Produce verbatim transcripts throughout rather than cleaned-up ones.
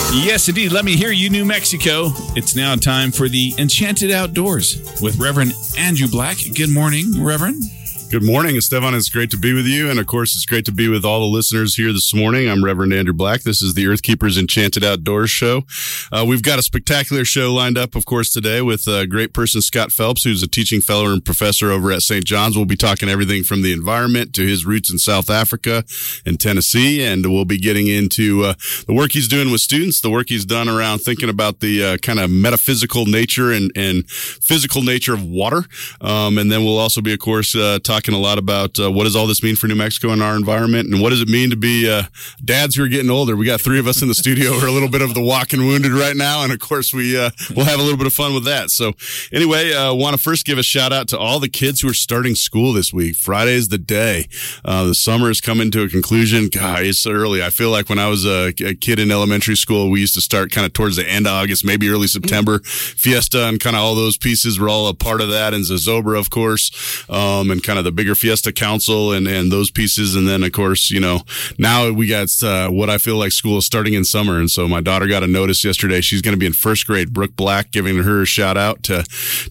Yes, indeed. Let me hear you, New Mexico. It's now time for the Enchanted Outdoors with Reverend Andrew Black. Good morning, Reverend. Good morning, Esteban. It's great to be with you. And of course, it's great to be with all the listeners here this morning. I'm Reverend Andrew Black. This is the Earth Keepers Enchanted Outdoors show. Uh, we've got a spectacular show lined up, of course, today with a great person, Scott Phelps, who's a teaching fellow and professor over at Saint John's. We'll be talking everything from the environment to his roots in South Africa and Tennessee. And we'll be getting into uh, the work he's doing with students, the work he's done around thinking about the uh, kind of metaphysical nature and, and physical nature of water. Um, and then we'll also be, of course, uh, talking talking a lot about uh, what does all this mean for New Mexico and our environment, and what does it mean to be uh, dads who are getting older. We got three of us in the studio who are a little bit of the walking wounded right now, and of course we uh, we'll have a little bit of fun with that. So anyway, I uh, want to first give a shout out to all the kids who are starting school this week. Friday is the day. Uh, the summer is coming to a conclusion. God, it's so early. I feel like when I was a, a kid in elementary school, we used to start kind of towards the end of August, maybe early September. Fiesta and kind of all those pieces were all a part of that, and Zozobra, of course, um, and kind of the bigger Fiesta Council and, and those pieces. And then, of course, you know, now we got uh, what I feel like school is starting in summer. And so my daughter got a notice yesterday. She's going to be in first grade. Brooke Black giving her a shout out to,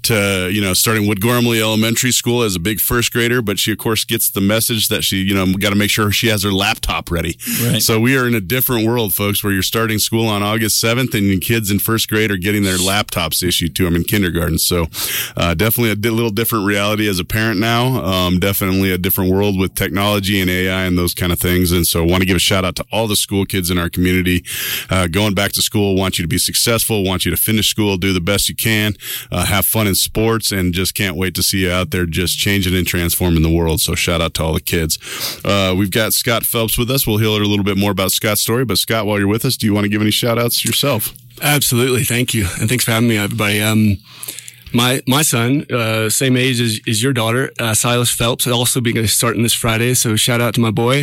to you know, starting Wood Gormley Elementary School as a big first grader. But she, of course, gets the message that she, you know, got to make sure she has her laptop ready. Right. So we are in a different world, folks, where you're starting school on August seventh and your kids in first grade are getting their laptops issued to them in kindergarten. So uh, definitely a di- little different reality as a parent now. Um, definitely a different world with technology and A I and those kind of things. And so I want to give a shout out to all the school kids in our community. Uh, going back to school, want you to be successful, want you to finish school, do the best you can, uh, have fun in sports, and just can't wait to see you out there just changing and transforming the world. So shout out to all the kids. Uh, we've got Scott Phelps with us. We'll hear a little bit more about Scott's story. But Scott, while you're with us, do you want to give any shout outs yourself? Absolutely. Thank you. And thanks for having me, everybody. Um, My my son, uh, same age as, as your daughter, uh, Silas Phelps, will also be going to starting this Friday. So shout out to my boy,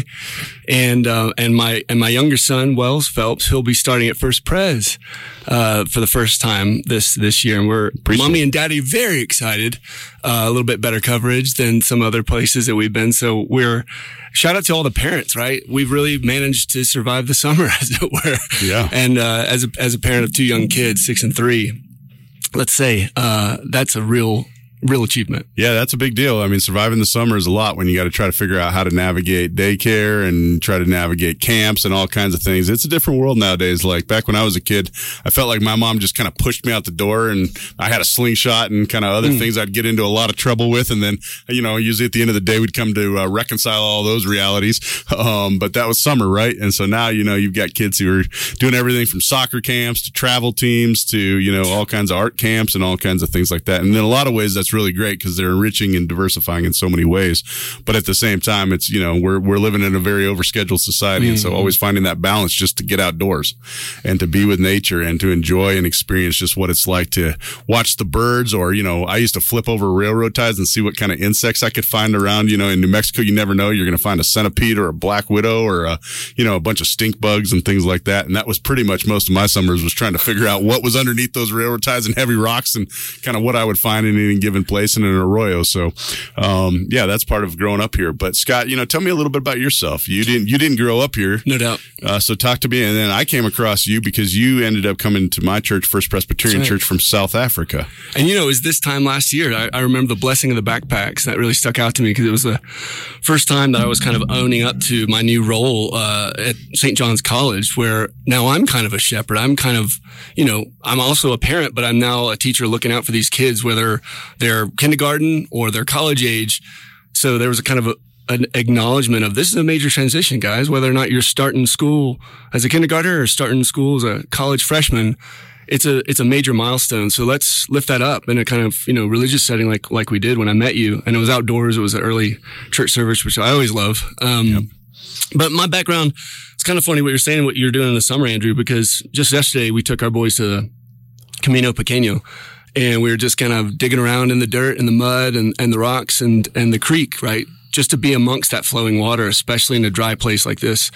and uh, and my and my younger son, Wells Phelps, he'll be starting at First Pres uh, for the first time this this year, and we're Appreciate mommy and daddy very excited. Uh, a little bit better coverage than some other places that we've been. So we're shout out to all the parents, right? We've really managed to survive the summer, as it were. Yeah. And uh, as a as a parent of two young kids, six and three. Let's say, uh, that's a real, real achievement. Yeah, that's a big deal. I mean, surviving the summer is a lot when you got to try to figure out how to navigate daycare and try to navigate camps and all kinds of things. It's a different world nowadays. Like back when I was a kid, I felt like my mom just kind of pushed me out the door, and I had a slingshot and kind of other mm. things I'd get into a lot of trouble with. And then, you know, usually at the end of the day, we'd come to uh, reconcile all those realities. Um, but that was summer, right? And so now, you know, you've got kids who are doing everything from soccer camps to travel teams to, you know, all kinds of art camps and all kinds of things like that. And in a lot of ways, that's really great because they're enriching and diversifying in so many ways. But at the same time, it's, you know, we're we're living in a very overscheduled society. Mm-hmm. And so always finding that balance just to get outdoors and to be with nature and to enjoy and experience just what it's like to watch the birds. Or, you know, I used to flip over railroad ties and see what kind of insects I could find around. You know, in New Mexico, you never know. You're going to find a centipede or a black widow or, a, you know, a bunch of stink bugs and things like that. And that was pretty much most of my summers, was trying to figure out what was underneath those railroad ties and heavy rocks and kind of what I would find in any given place in an arroyo. So, um, yeah, that's part of growing up here. But Scott, you know, tell me a little bit about yourself. You didn't, you didn't grow up here. No doubt. Uh, so talk to me. And then I came across you because you ended up coming to my church, First Presbyterian right. Church from South Africa. And, you know, it was this time last year. I, I remember the blessing of the backpacks. That really stuck out to me because it was the first time that I was kind of owning up to my new role, uh, at Saint John's College, where now I'm kind of a shepherd. I'm kind of, you know, I'm also a parent, but I'm now a teacher looking out for these kids, whether they're kindergarten or they're college age. So there was a kind of a, an acknowledgement of this is a major transition, guys, whether or not you're starting school as a kindergartner or starting school as a college freshman. It's a, it's a major milestone. So let's lift that up in a kind of, you know, religious setting like, like we did when I met you. And it was outdoors. It was an early church service, which I always love. Um, yep. But my background, it's kind of funny what you're saying, what you're doing in the summer, Andrew, because just yesterday we took our boys to the Camino Pequeño. And we were just kind of digging around in the dirt and the mud and, and the rocks and, and the creek, right? Just to be amongst that flowing water, especially in a dry place like this.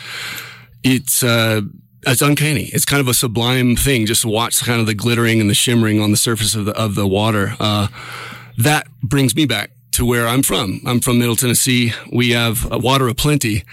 It's, uh, it's uncanny. It's kind of a sublime thing just to watch kind of the glittering and the shimmering on the surface of the, of the water. Uh, that brings me back to where I'm from. I'm from Middle Tennessee. We have a water aplenty.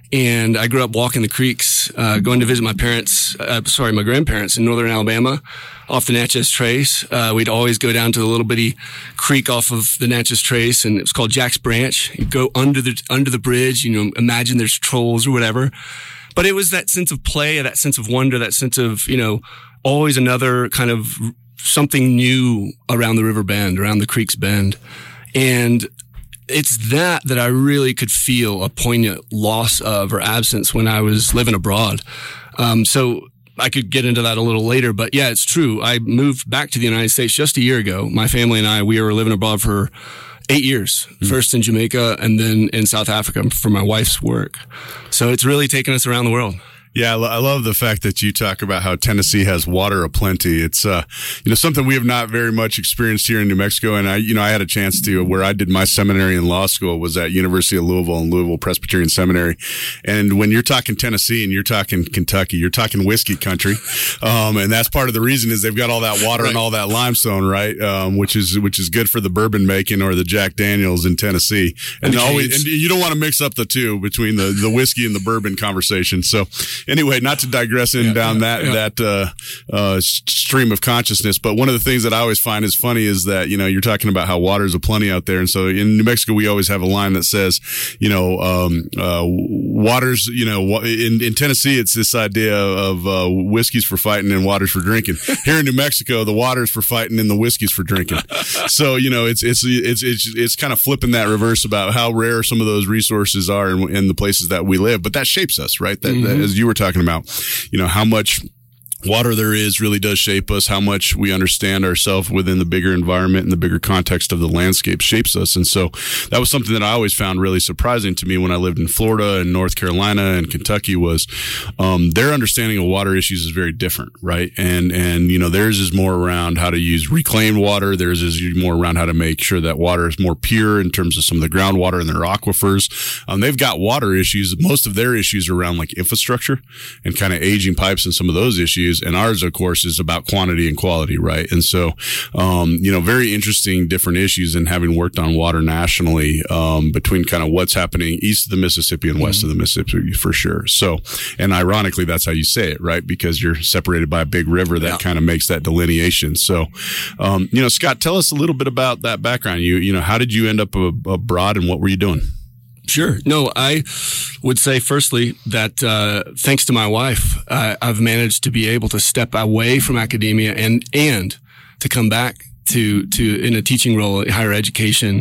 And I grew up walking the creeks, uh, going to visit my parents, uh, sorry, my grandparents in northern Alabama off the Natchez Trace. Uh, we'd always go down to the little bitty creek off of the Natchez Trace, and it was called Jack's Branch. You go under the, under the bridge, you know, imagine there's trolls or whatever. But it was that sense of play, that sense of wonder, that sense of, you know, always another kind of something new around the river bend, around the creek's bend. And it's that that I really could feel a poignant loss of or absence when I was living abroad. Um, so I could get into that a little later, but yeah, it's true. I moved back to the United States just a year ago. My family and I, we were living abroad for eight years, mm-hmm. first in Jamaica and then in South Africa for my wife's work. So it's really taken us around the world. Yeah, I love the fact that you talk about how Tennessee has water aplenty. It's, uh, you know, something we have not very much experienced here in New Mexico. And I, you know, I had a chance to, where I did my seminary in law school was at University of Louisville and Louisville Presbyterian Seminary. And when you're talking Tennessee and you're talking Kentucky, you're talking whiskey country. Um, and that's part of the reason is they've got all that water right. and all that limestone, right? Um, which is, which is good for the bourbon making or the Jack Daniels in Tennessee. And, and always, and you don't want to mix up the two between the, the whiskey and the bourbon conversation. So, anyway, not to digress in yeah, down yeah, that, yeah. that, uh, uh, stream of consciousness. But one of the things that I always find is funny is that, you know, you're talking about how water is aplenty out there. And so in New Mexico, we always have a line that says, you know, um, uh, waters, you know, in, in Tennessee, it's this idea of, uh, whiskey's for fighting and water's for drinking. Here in New Mexico, the water's for fighting and the whiskey's for drinking. So, you know, it's, it's, it's, it's, it's kind of flipping that reverse about how rare some of those resources are in, in the places that we live. But that shapes us, right? That, mm-hmm. that as you were talking about. You know, how much water there is really does shape us. How much we understand ourselves within the bigger environment and the bigger context of the landscape shapes us. And so that was something that I always found really surprising to me when I lived in Florida and North Carolina and Kentucky was, um, their understanding of water issues is very different, right? And, and, you know, theirs is more around how to use reclaimed water. Theirs is more around how to make sure that water is more pure in terms of some of the groundwater in their aquifers. Um, they've got water issues. Most of their issues are around like infrastructure and kind of aging pipes and some of those issues. And ours, of course, is about quantity and quality, right? And so, um, you know, very interesting different issues in having worked on water nationally, um, between kind of what's happening east of the Mississippi and west mm-hmm. of the Mississippi for sure. So, and ironically, that's how you say it, right? Because you're separated by a big river that yeah. kind of makes that delineation. So, um, you know, Scott, tell us a little bit about that background. You, you know, how did you end up abroad and what were you doing? Sure. No, I would say firstly that uh, thanks to my wife, uh, I've managed to be able to step away from academia and and to come back to to in a teaching role in higher education.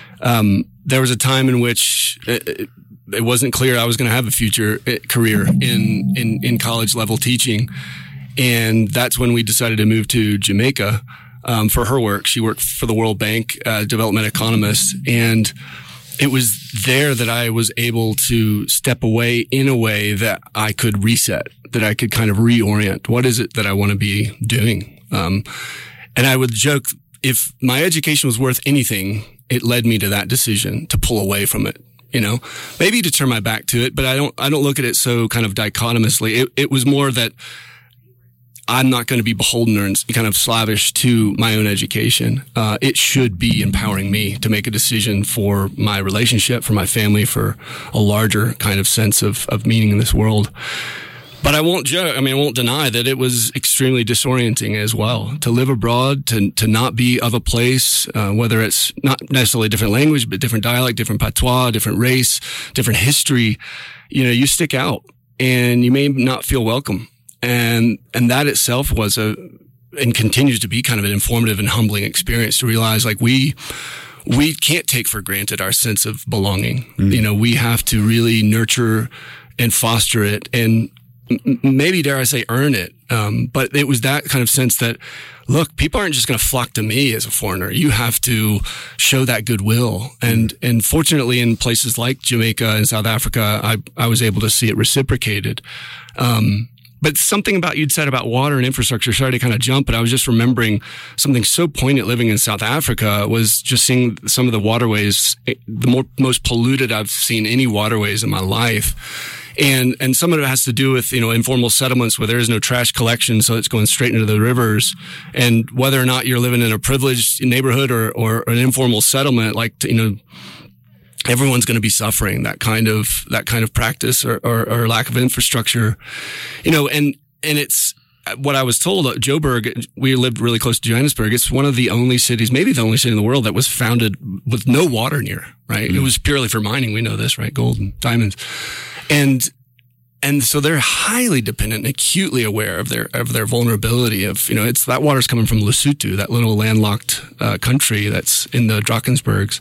Um, there was a time in which it, it wasn't clear I was going to have a future career in in in college level teaching, and that's when we decided to move to Jamaica um, for her work. She worked for the World Bank, uh, development economist, and it was there that I was able to step away in a way that I could reset, that I could kind of reorient. What is it that I want to be doing? Um, and I would joke, if my education was worth anything, it led me to that decision to pull away from it. You know, maybe to turn my back to it, but I don't, I don't look at it so kind of dichotomously. It, it was more that I'm not going to be beholden or kind of slavish to my own education. Uh, it should be empowering me to make a decision for my relationship, for my family, for a larger kind of sense of, of meaning in this world. But I won't joke. I mean, I won't deny that it was extremely disorienting as well to live abroad, to to not be of a place, uh, whether it's not necessarily a different language, but different dialect, different patois, different race, different history. You know, you stick out and you may not feel welcome. And, and that itself was a, and continues to be kind of an informative and humbling experience to realize like we, we can't take for granted our sense of belonging. Mm. You know, we have to really nurture and foster it and m- maybe dare I say earn it. Um, but it was that kind of sense that, look, people aren't just going to flock to me as a foreigner. You have to show that goodwill. And, mm. and fortunately in places like Jamaica and South Africa, I, I was able to see it reciprocated. Um, But something about you'd said about water and infrastructure, sorry to kind of jump, but I was just remembering something so poignant living in South Africa was just seeing some of the waterways, the more, most polluted I've seen any waterways in my life. And, and some of it has to do with, you know, informal settlements where there is no trash collection. So it's going straight into the rivers. And whether or not you're living in a privileged neighborhood or, or an informal settlement, like, you know, everyone's going to be suffering that kind of that kind of practice or, or, or lack of infrastructure, you know. And and it's what I was told. Joburg, we lived really close to Johannesburg. It's one of the only cities, maybe the only city in the world, that was founded with no water near. Right, mm-hmm. It was purely for mining. We know this, right? Gold and diamonds, and. And so they're highly dependent and acutely aware of their of their vulnerability. Of, you know, it's that water's coming from Lesotho, that little landlocked uh, country that's in the Drakensbergs.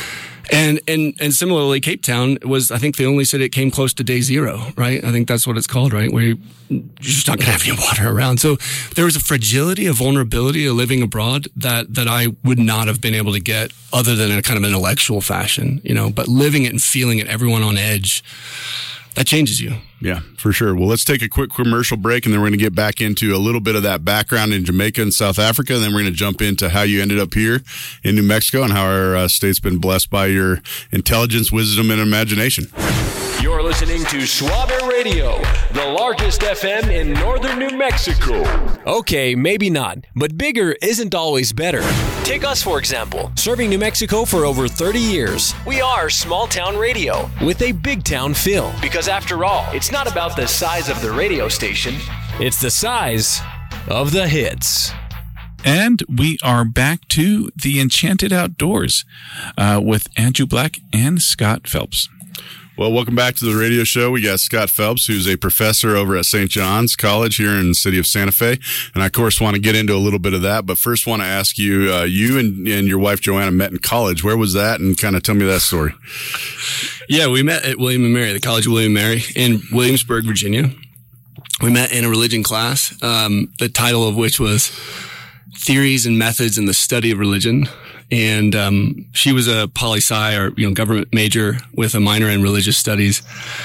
And and and similarly, Cape Town was, I think, the only city that came close to day zero, right? I think that's what it's called, right? Where you, you're just not going to have any water around. So there was a fragility, a vulnerability of living abroad that that I would not have been able to get other than in a kind of intellectual fashion, you know. But living it and feeling it, everyone on edge, that changes you. Yeah, for sure. Well, let's take a quick commercial break, and then we're going to get back into a little bit of that background in Jamaica and South Africa. And then we're going to jump into how you ended up here in New Mexico and how our uh, state's been blessed by your intelligence, wisdom, and imagination. You're listening to Schwaber Radio, the largest F M in northern New Mexico. Okay, maybe not, but bigger isn't always better. Take us, for example, serving New Mexico for over thirty years. We are small town radio with a big town feel. Because after all, it's not about the size of the radio station. It's the size of the hits. And we are back to the Enchanted Outdoors uh, with Andrew Black and Scott Phelps. Well, welcome back to the radio show. We got Scott Phelps, who's a professor over at Saint John's College here in the city of Santa Fe. And I, of course, want to get into a little bit of that. But first, want to ask you, uh, you and, and your wife, Joanna, met in college. Where was that? And kind of tell me that story. Yeah, we met at William and Mary, the College of William and Mary in Williamsburg, Virginia. We met in a religion class, um, the title of which was Theories and Methods in the Study of Religion. And um, she was a poli-sci or, you know, government major with a minor in religious studies.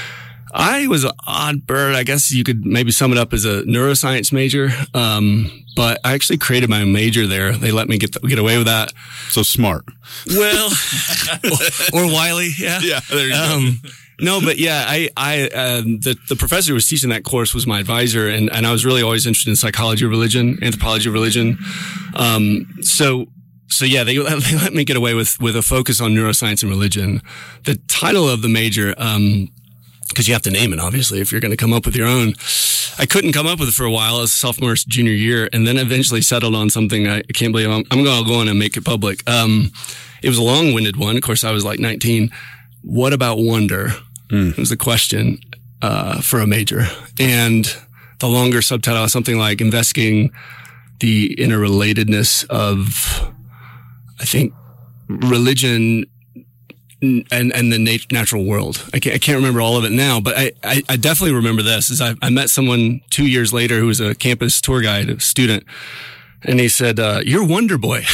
I was an odd bird. I guess you could maybe sum it up as a neuroscience major. Um, but I actually created my own major there. They let me get the, get away with that. So smart. Well, or, or wily. Yeah. Yeah. There you um, go. No, but yeah, I, I, um, the, the professor who was teaching that course was my advisor, and, and I was really always interested in psychology of religion, anthropology of religion. Um, so, So yeah, they, they let me get away with, with a focus on neuroscience and religion. The title of the major, um, cause you have to name it, obviously, if you're going to come up with your own. I couldn't come up with it for a while as sophomore, junior year, and then eventually settled on something I can't believe I'm, I'm going to go on and make it public. Um, it was a long-winded one. Of course, I was like nineteen. What about wonder? Mm. Was the question, uh, for a major. And the longer subtitle was something like investigating the interrelatedness of, I think, religion and and the nat- natural world. I can't, I can't remember all of it now, but I, I, I definitely remember this. Is I, I met someone two years later who was a campus tour guide, a student, and he said, uh, "You're Wonder Boy."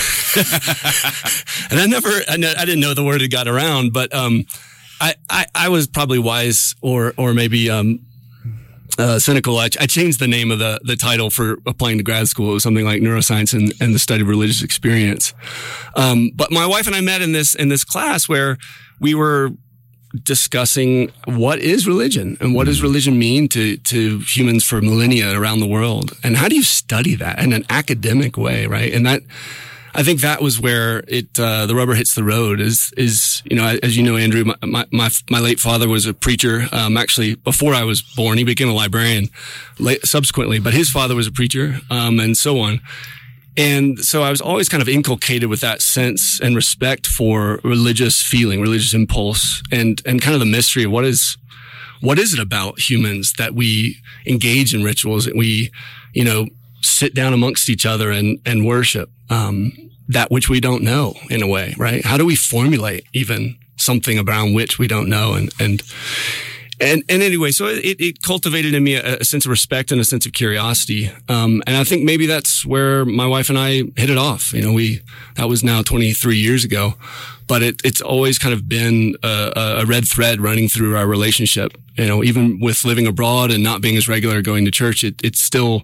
And I never, I, ne- I didn't know the word had got around, but um, I, I I was probably wise or or maybe um. Uh, cynical. I, I changed the name of the, the title for applying to grad school. It was something like neuroscience and, and the study of religious experience. Um, but my wife and I met in this, in this class where we were discussing what is religion and what does religion mean to, to humans for millennia around the world. And how do you study that in an academic way? Right. And that, I think that was where it, uh, the rubber hits the road is, is, you know, as you know, Andrew, my, my, my, my late father was a preacher. Um, actually, before I was born, he became a librarian late, subsequently, but his father was a preacher, um, and so on. And so I was always kind of inculcated with that sense and respect for religious feeling, religious impulse, and, and kind of the mystery of what is, what is it about humans that we engage in rituals, that we, you know, sit down amongst each other and, and worship, um, that which we don't know in a way, right? How do we formulate even something around which we don't know? And, and, and, and anyway, so it, it cultivated in me a, a sense of respect and a sense of curiosity. Um, and I think maybe that's where my wife and I hit it off. You know, we, that was now twenty-three years ago, but it, it's always kind of been a, a red thread running through our relationship. You know, even with living abroad and not being as regular going to church, it, it's still,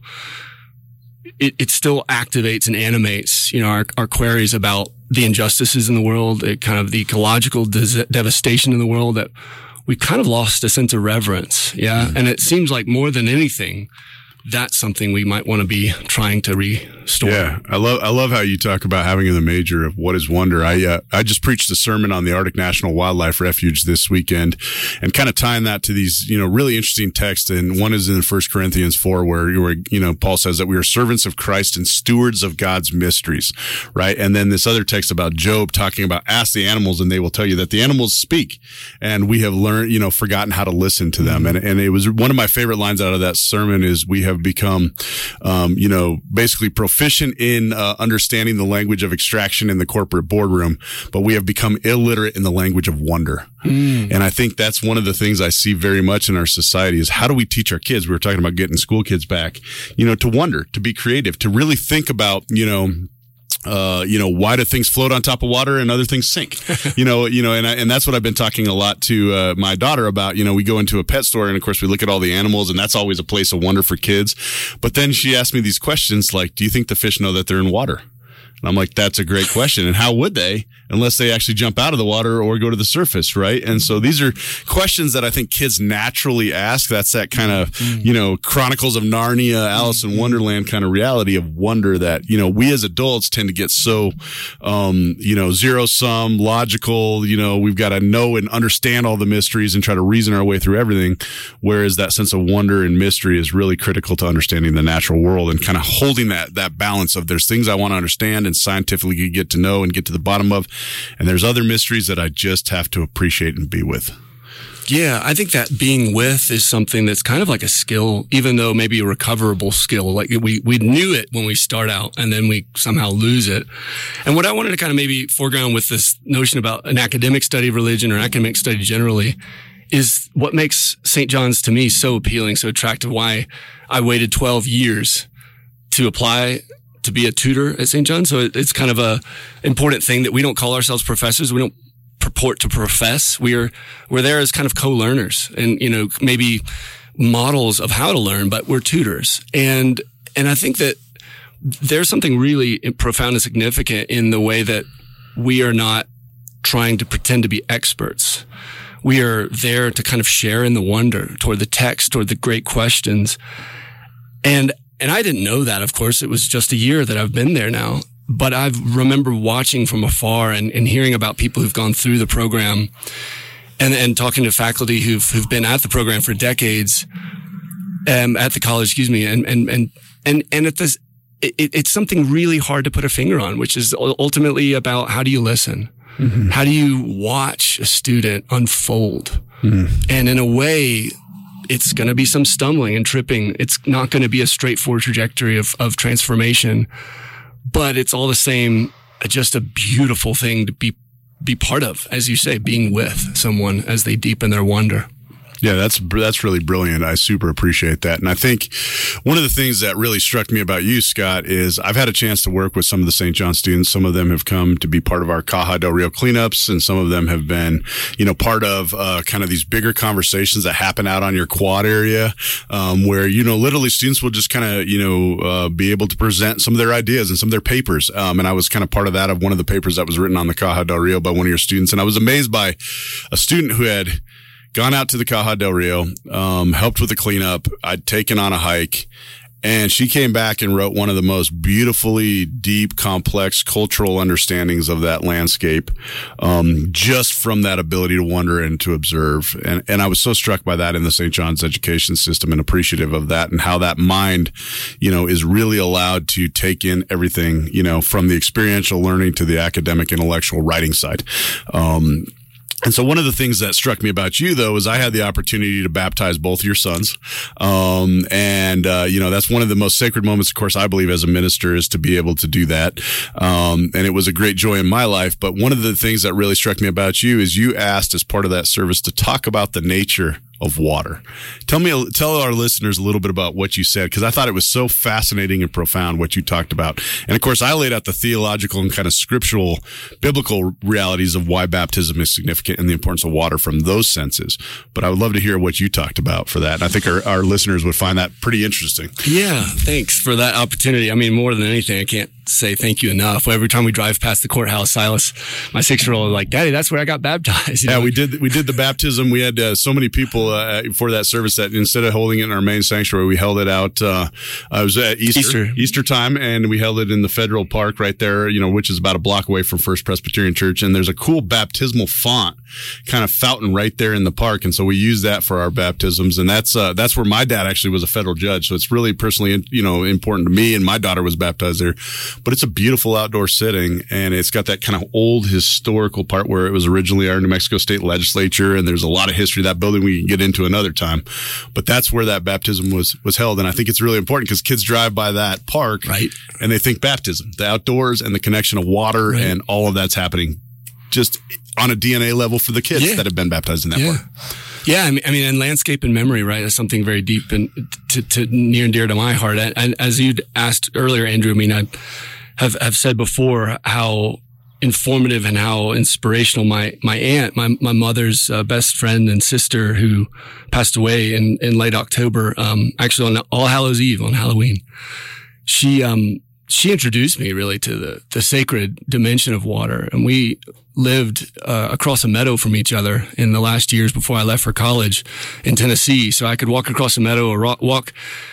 It, it still activates and animates, you know, our, our queries about the injustices in the world, it kind of the ecological des- devastation in the world, that we kind of lost a sense of reverence. Yeah. Mm-hmm. And it seems like more than anything, that's something we might want to be trying to restore. Yeah, I love I love how you talk about having in the major of what is wonder. I uh, I just preached a sermon on the Arctic National Wildlife Refuge this weekend, and kind of tying that to these you know really interesting texts. And one is in First Corinthians four, where where you know Paul says that we are servants of Christ and stewards of God's mysteries, right? And then this other text about Job talking about ask the animals and they will tell you that the animals speak, and we have learned you know forgotten how to listen to them. And and it was one of my favorite lines out of that sermon is we have become, um, you know, basically proficient in uh, understanding the language of extraction in the corporate boardroom, but we have become illiterate in the language of wonder. Mm. And I think that's one of the things I see very much in our society is how do we teach our kids? We were talking about getting school kids back, you know, to wonder, to be creative, to really think about, you know, Uh, you know, why do things float on top of water and other things sink? you know, you know, and I, and that's what I've been talking a lot to uh, my daughter about. You know, we go into a pet store and of course we look at all the animals and that's always a place of wonder for kids. But then she asked me these questions like, do you think the fish know that they're in water? And I'm like, that's a great question. And how would they, unless they actually jump out of the water or go to the surface, right? And so these are questions that I think kids naturally ask. That's that kind of, you know, Chronicles of Narnia, Alice in Wonderland kind of reality of wonder that, you know, we as adults tend to get so, um, you know, zero sum, logical, you know, we've got to know and understand all the mysteries and try to reason our way through everything. Whereas that sense of wonder and mystery is really critical to understanding the natural world and kind of holding that, that balance of there's things I want to understand and scientifically get to know and get to the bottom of. And there's other mysteries that I just have to appreciate and be with. Yeah, I think that being with is something that's kind of like a skill, even though maybe a recoverable skill. Like we, we knew it when we start out and then we somehow lose it. And what I wanted to kind of maybe foreground with this notion about an academic study of religion or academic study generally is what makes Saint John's to me so appealing, so attractive, why I waited twelve years to apply to be a tutor at Saint John's. So it's kind of a important thing that we don't call ourselves professors. We don't purport to profess. We're, we're there as kind of co-learners and, you know, maybe models of how to learn, but we're tutors. And, and I think that there's something really profound and significant in the way that we are not trying to pretend to be experts. We are there to kind of share in the wonder toward the text, toward the great questions. And And I didn't know that, of course. It was just a year that I've been there now. But I remember watching from afar and, and hearing about people who've gone through the program and, and talking to faculty who've, who've been at the program for decades, um, at the college, excuse me. And, and, and, and, and at this, it, it's something really hard to put a finger on, which is ultimately about how do you listen? Mm-hmm. How do you watch a student unfold? Mm-hmm. And in a way, it's going to be some stumbling and tripping. It's not going to be a straightforward trajectory of, of transformation, but it's all the same, just a beautiful thing to be, be part of, as you say, being with someone as they deepen their wonder. Yeah, that's that's really brilliant. I super appreciate that. And I think one of the things that really struck me about you, Scott, is I've had a chance to work with some of the Saint John students. Some of them have come to be part of our Caja del Rio cleanups, and some of them have been, you know, part of uh, kind of these bigger conversations that happen out on your quad area, um, where, you know, literally students will just kind of, you know, uh, be able to present some of their ideas and some of their papers. Um, and I was kind of part of that, of one of the papers that was written on the Caja del Rio by one of your students. And I was amazed by a student who had gone out to the Caja del Rio, um, helped with the cleanup. I'd taken on a hike, and she came back and wrote one of the most beautifully deep, complex cultural understandings of that landscape, um, just from that ability to wonder and to observe. And, and I was so struck by that in the Saint John's education system and appreciative of that and how that mind, you know, is really allowed to take in everything, you know, from the experiential learning to the academic, intellectual writing side. Um, And so one of the things that struck me about you, though, is I had the opportunity to baptize both your sons. Um, and, uh, you know, that's one of the most sacred moments, of course, I believe as a minister, is to be able to do that. Um, and it was a great joy in my life. But one of the things that really struck me about you is you asked as part of that service to talk about the nature of water. Tell me, tell our listeners a little bit about what you said, because I thought it was so fascinating and profound what you talked about. And of course, I laid out the theological and kind of scriptural, biblical realities of why baptism is significant and the importance of water from those senses. But I would love to hear what you talked about for that. And I think our, our listeners would find that pretty interesting. Yeah, thanks for that opportunity. I mean, more than anything, I can't say thank you enough. Every time we drive past the courthouse, Silas, my six-year-old, is like, Daddy, that's where I got baptized. You yeah, know? we did we did the baptism. We had uh, so many people uh, for that service that instead of holding it in our main sanctuary, we held it out. Uh, it was at Easter, Easter Easter time, and we held it in the Federal Park right there, you know, which is about a block away from First Presbyterian Church. And there's a cool baptismal font kind of fountain right there in the park, and so we use that for our baptisms. And that's uh, that's where my dad actually was a federal judge, so it's really personally, you know, important to me. And my daughter was baptized there. But it's a beautiful outdoor sitting, and it's got that kind of old historical part where it was originally our New Mexico State Legislature, and there's a lot of history of that building we can get into another time. But that's where that baptism was was held, and I think it's really important because kids drive by that park, right, and they think baptism, the outdoors, and the connection of water, right, and all of that's happening just on a D N A level for the kids yeah. that have been baptized in that yeah. park. Yeah, I mean, I mean, and landscape and memory, right, is something very deep and to, to near and dear to my heart. And, and as you'd asked earlier, Andrew, I mean, I have have said before how informative and how inspirational my my aunt, my my mother's uh, best friend and sister, who passed away in in late October, um, actually on All Hallows Eve on Halloween. She um she introduced me really to the the sacred dimension of water, and we lived uh, across a meadow from each other in the last years before I left for college in Tennessee. So I could walk across a meadow or walk.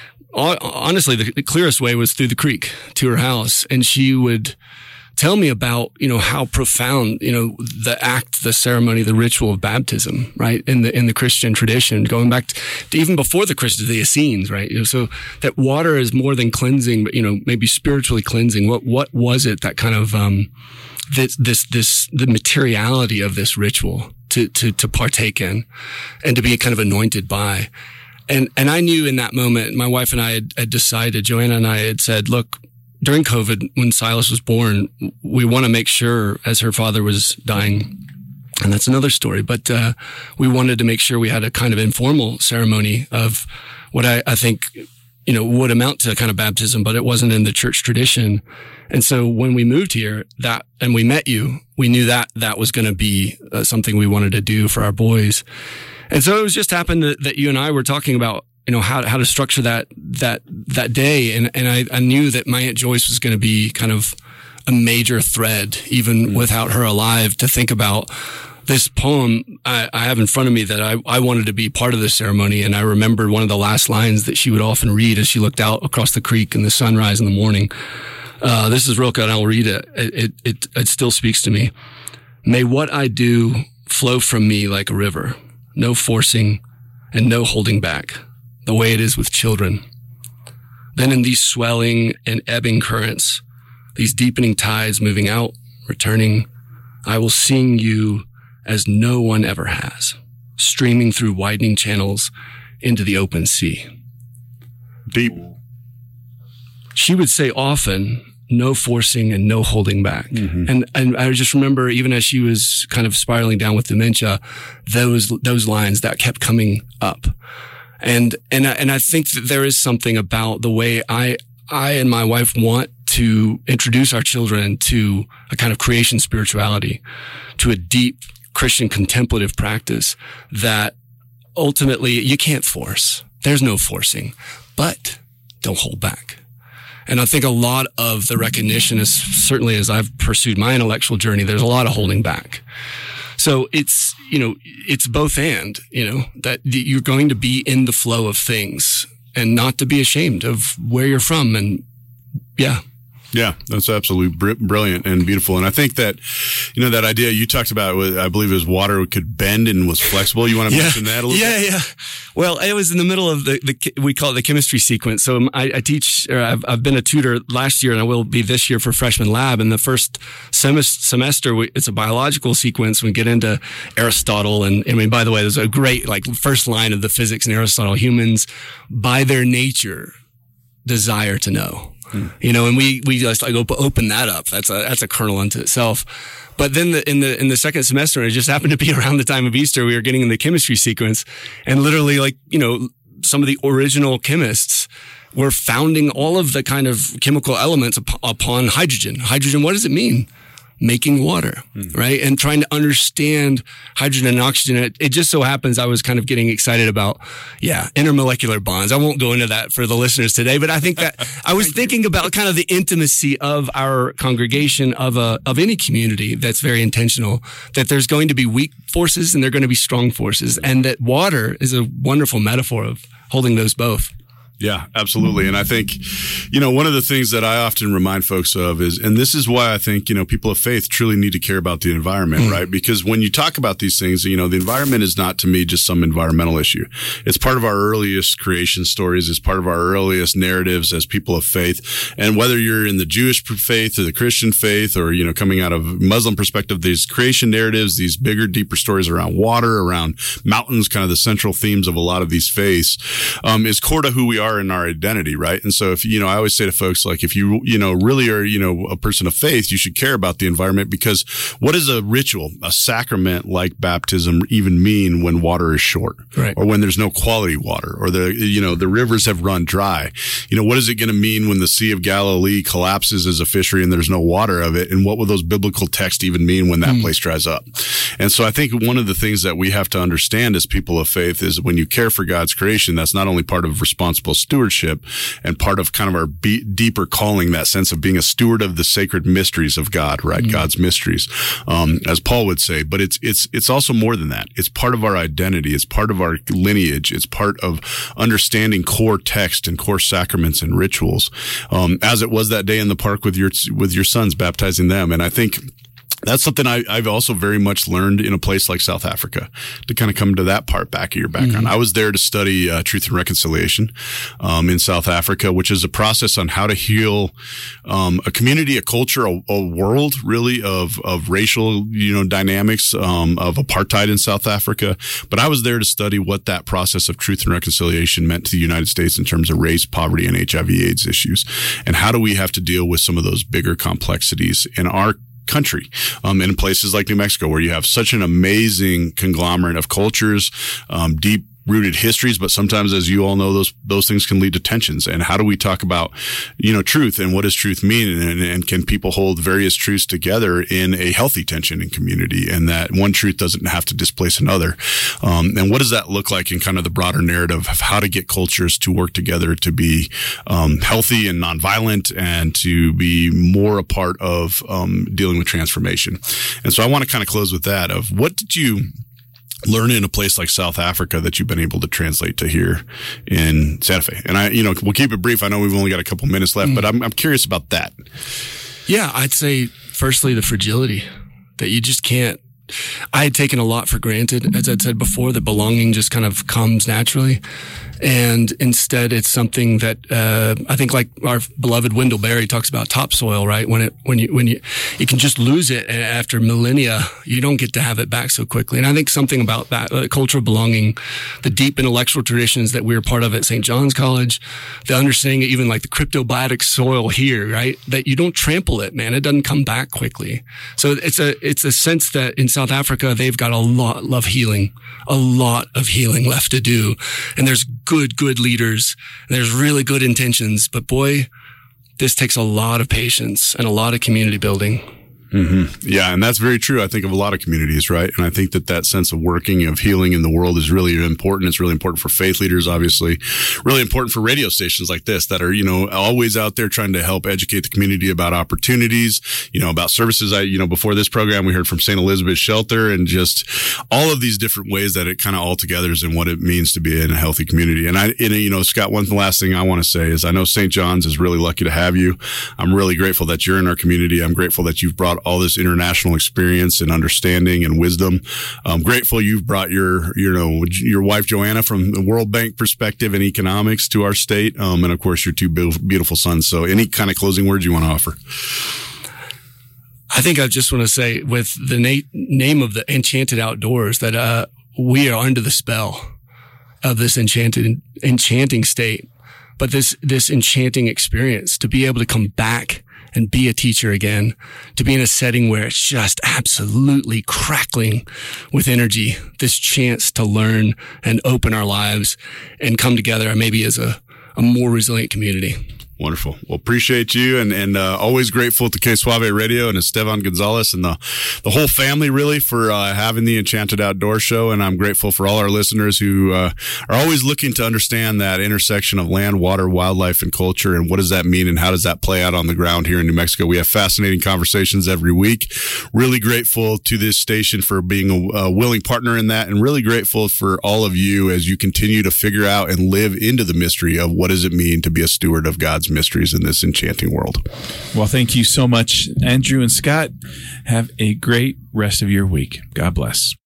Honestly, the, the clearest way was through the creek to her house. And she would tell me about, you know, how profound, you know, the act, the ceremony, the ritual of baptism, right? In the, in the Christian tradition, going back to, to even before the Christians, the Essenes, right? You know, so that water is more than cleansing, but, you know, maybe spiritually cleansing. What, what was it that kind of, um, this, this, this, the materiality of this ritual to, to, to partake in and to be kind of anointed by. And, and I knew in that moment, my wife and I had, had decided, Joanna and I had said, look, during COVID, when Silas was born, we want to make sure, as her father was dying, and that's another story, but, uh, we wanted to make sure we had a kind of informal ceremony of what I, I think, you know, would amount to kind of baptism, but it wasn't in the church tradition. And so when we moved here, that, and we met you, we knew that that was going to be uh, something we wanted to do for our boys. And so it was just happened that, that you and I were talking about, you know, how, how to structure that, that, that day. And, and I, I knew that my Aunt Joyce was going to be kind of a major thread, even mm-hmm. without her alive, to think about this poem I, I have in front of me that I, I wanted to be part of the ceremony. And I remember one of the last lines that she would often read as she looked out across the creek in the sunrise in the morning. Uh, this is Rilke, and I'll read it. It, it, it, it still speaks to me. May what I do flow from me like a river, no forcing and no holding back, the way it is with children. Then in these swelling and ebbing currents, these deepening tides moving out, returning, I will sing you as no one ever has, streaming through widening channels into the open sea. Deep. She would say often, no forcing and no holding back. Mm-hmm. And, and I just remember, even as she was kind of spiraling down with dementia, those, those lines that kept coming up. And, and, I, and I think that there is something about the way I, I and my wife want to introduce our children to a kind of creation spirituality, to a deep Christian contemplative practice that ultimately you can't force. There's no forcing, but don't hold back. And I think a lot of the recognition is, certainly as I've pursued my intellectual journey, there's a lot of holding back. So it's, you know, it's both and, you know, that you're going to be in the flow of things and not to be ashamed of where you're from. And yeah. Yeah, that's absolutely br- brilliant and beautiful. And I think that, you know, that idea you talked about, I believe it was water could bend and was flexible. You want to yeah. mention that a little yeah, bit? Yeah, yeah. Well, it was in the middle of the, the we call it the chemistry sequence. So I, I teach, or I've, I've been a tutor last year and I will be this year for freshman lab. And the first semester, we, it's a biological sequence. We get into Aristotle. And I mean, by the way, there's a great, like, first line of the physics in Aristotle: humans by their nature desire to know. You know, and we, we just like open that up. That's a, that's a kernel unto itself. But then the, in the, in the second semester, it just happened to be around the time of Easter, we were getting in the chemistry sequence, and literally, like, you know, some of the original chemists were founding all of the kind of chemical elements up, upon hydrogen. Hydrogen, what does it mean? making water, mm. right? And trying to understand hydrogen and oxygen. It, it just so happens I was kind of getting excited about, yeah, intermolecular bonds. I won't go into that for the listeners today, but I think that I was thinking about kind of the intimacy of our congregation, of a, of any community that's very intentional, that there's going to be weak forces and there are going to be strong forces, and that water is a wonderful metaphor of holding those both. Yeah, absolutely. And I think, you know, one of the things that I often remind folks of is, and this is why I think, you know, people of faith truly need to care about the environment, mm. right? Because when you talk about these things, you know, the environment is not to me just some environmental issue. It's part of our earliest creation stories. It's part of our earliest narratives as people of faith. And whether you're in the Jewish faith or the Christian faith, or, you know, coming out of Muslim perspective, these creation narratives, these bigger, deeper stories around water, around mountains, kind of the central themes of a lot of these faiths, um, is core to who we are in our identity, right? And so if, you know, I always say to folks, like, if you, you know, really are, you know, a person of faith, you should care about the environment, because what does a ritual, a sacrament like baptism even mean when water is short, right? Or when there's no quality water, or the, you know, the rivers have run dry? You know, what is it going to mean when the Sea of Galilee collapses as a fishery and there's no water of it? And what will those biblical texts even mean when that mm. place dries up? And so I think one of the things that we have to understand as people of faith is, when you care for God's creation, that's not only part of responsible stewardship and part of kind of our be- deeper calling, that sense of being a steward of the sacred mysteries of God, right? Mm-hmm. God's mysteries, um, as Paul would say, but it's, it's, it's also more than that. It's part of our identity. It's part of our lineage. It's part of understanding core text and core sacraments and rituals, um, as it was that day in the park with your, with your sons, baptizing them. And I think that's something I, I've also very much learned in a place like South Africa, to kind of come to that part back of your background. Mm-hmm. I was there to study uh, truth and reconciliation um, in South Africa, which is a process on how to heal um, a community, a culture, a, a world really of of racial, you know, dynamics um, of apartheid in South Africa. But I was there to study what that process of truth and reconciliation meant to the United States in terms of race, poverty, and H I V AIDS issues, and how do we have to deal with some of those bigger complexities in our country, um, in places like New Mexico, where you have such an amazing conglomerate of cultures, um, deep rooted histories, but sometimes, as you all know, those those things can lead to tensions. And how do we talk about, you know, truth, and what does truth mean, and, and can people hold various truths together in a healthy tension in community, and that one truth doesn't have to displace another? Um, and what does that look like in kind of the broader narrative of how to get cultures to work together to be um, healthy and nonviolent, and to be more a part of um, dealing with transformation? And so I want to kind of close with that of, what did you learn in a place like South Africa that you've been able to translate to here in Santa Fe? And I, you know, we'll keep it brief. I know we've only got a couple minutes left, mm. but I'm, I'm curious about that. Yeah, I'd say firstly, the fragility that you just can't, I had taken a lot for granted. As I'd said before, that belonging just kind of comes naturally. And instead, it's something that uh, I think, like our beloved Wendell Berry talks about, topsoil, right? When it, when you, when you, you can just lose it, and after millennia, you don't get to have it back so quickly. And I think something about that, uh, culture of belonging, the deep intellectual traditions that we were part of at Saint John's College, the understanding, even like the cryptobiotic soil here, right? That you don't trample it, man. It doesn't come back quickly. So it's a, it's a sense that in South Africa, they've got a lot of healing, a lot of healing left to do. And there's good, good leaders. There's really good intentions, but boy, this takes a lot of patience and a lot of community building. Mm-hmm. Yeah. And that's very true, I think, of a lot of communities, right? And I think that that sense of working, of healing in the world is really important. It's really important for faith leaders, obviously, really important for radio stations like this that are, you know, always out there trying to help educate the community about opportunities, you know, about services. I, you know, before this program, we heard from Saint Elizabeth Shelter, and just all of these different ways that it kind of all together is in what it means to be in a healthy community. And I, and, you know, Scott, one last thing I want to say is, I know Saint John's is really lucky to have you. I'm really grateful that you're in our community. I'm grateful that you've brought all this international experience and understanding and wisdom. I'm grateful you've brought your, you know, your wife Joanna from the World Bank perspective and economics to our state, um, and of course your two beautiful sons. So, any kind of closing words you want to offer? I think I just want to say, with the na- name of the Enchanted Outdoors, that uh, we are under the spell of this enchanted, enchanting state, but this this enchanting experience to be able to come back and be a teacher again, to be in a setting where it's just absolutely crackling with energy, this chance to learn and open our lives and come together maybe as a, a more resilient community. Wonderful. Well, appreciate you, and and uh, always grateful to K Suave Radio and Esteban Gonzalez and the the whole family really for uh, having the Enchanted Outdoor Show. And I'm grateful for all our listeners who uh, are always looking to understand that intersection of land, water, wildlife, and culture, and what does that mean, and how does that play out on the ground here in New Mexico. We have fascinating conversations every week. Really grateful to this station for being a, a willing partner in that, and really grateful for all of you as you continue to figure out and live into the mystery of what does it mean to be a steward of God's mysteries in this enchanting world. Well, thank you so much, Andrew and Scott. Have a great rest of your week. God bless.